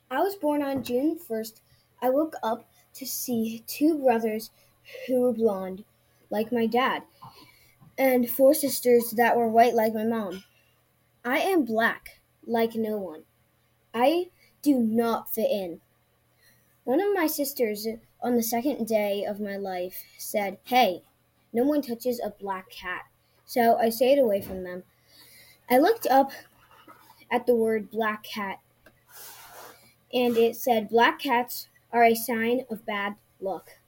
I was born on June 1st. I woke up to see two brothers who were blonde, like my dad, and four sisters that were white, like my mom. I am black, like no one. I do not fit in. One of my sisters, on the second day of my life, said, "Hey, no one touches a black cat." So I stayed away from them. I looked up at the word black cat, and it said black cats are a sign of bad luck.